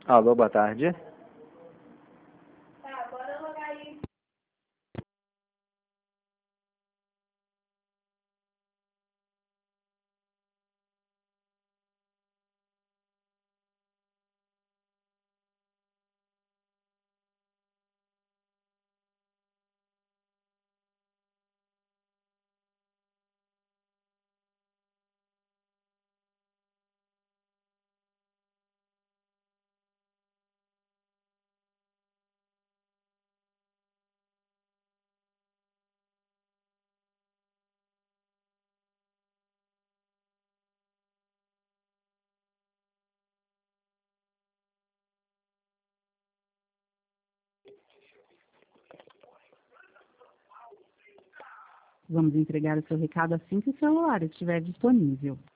Alô, boa tarde. Vamos entregar o seu recado assim que o celular estiver disponível.